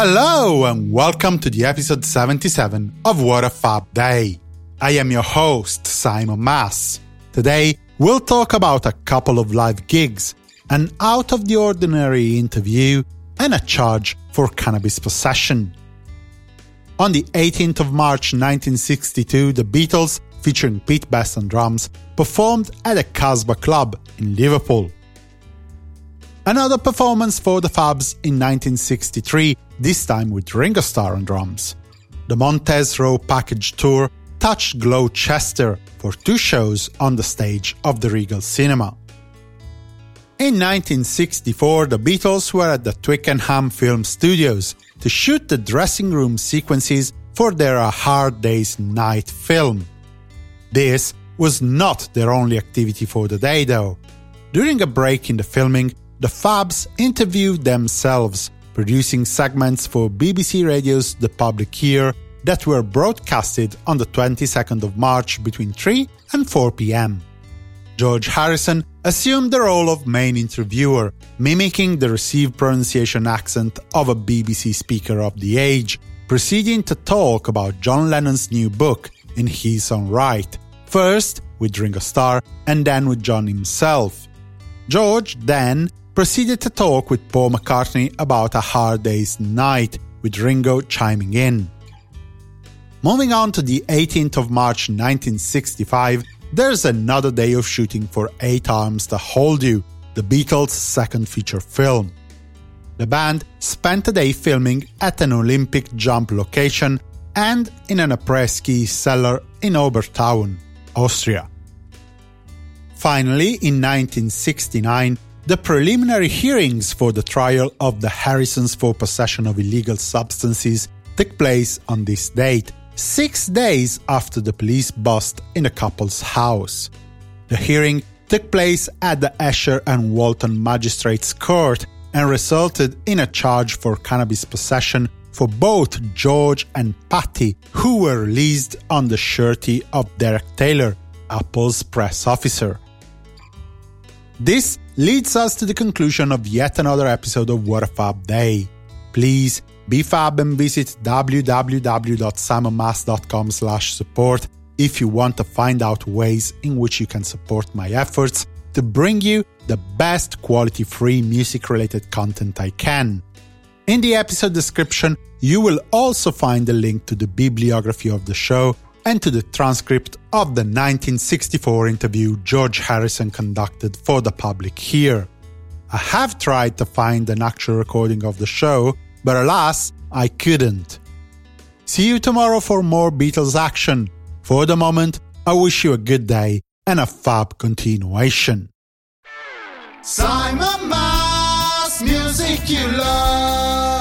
Hello and welcome to the episode 77 of What a Fab Day. I am your host, Simon Mas. Today, we'll talk about a couple of live gigs, an out-of-the-ordinary interview, and a charge for cannabis possession. On the 18th of March 1962, the Beatles, featuring Pete Best on drums, performed at a Casbah club in Liverpool. Another performance for the Fabs in 1963, this time with Ringo Starr on drums. The Montez Row Package Tour touched Gloucester for 2 shows on the stage of the Regal Cinema. In 1964, the Beatles were at the Twickenham Film Studios to shoot the dressing room sequences for their A Hard Day's Night film. This was not their only activity for the day, though. During a break in the filming, the Fabs interviewed themselves, producing segments for BBC Radio's The Public Ear that were broadcasted on the 22nd of March between 3 and 4 p.m. George Harrison assumed the role of main interviewer, mimicking the received pronunciation accent of a BBC speaker of the age, proceeding to talk about John Lennon's new book in his own right, first with Ringo Starr and then with John himself. George then proceeded to talk with Paul McCartney about A Hard Day's Night, with Ringo chiming in. Moving on to the 18th of March 1965, there's another day of shooting for 8 Arms to Hold You, the Beatles' second feature film. The band spent a day filming at an Olympic jump location and in an après-ski cellar in Obertauern, Austria. Finally, in 1969, the preliminary hearings for the trial of the Harrisons for possession of illegal substances took place on this date, 6 days after the police bust in the couple's house. The hearing took place at the Esher and Walton Magistrates Court and resulted in a charge for cannabis possession for both George and Patty, who were released on the surety of Derek Taylor, Apple's press officer. This leads us to the conclusion of yet another episode of What a Fab Day. Please be fab and visit www.simonmas.com/support if you want to find out ways in which you can support my efforts to bring you the best quality free music related content I can. In the episode description, you will also find a link to the bibliography of the show and to the transcript of the 1964 interview George Harrison conducted for the public here. I have tried to find an actual recording of the show, but alas, I couldn't. See you tomorrow for more Beatles action. For the moment, I wish you a good day and a fab continuation. Simon Mas, music you love.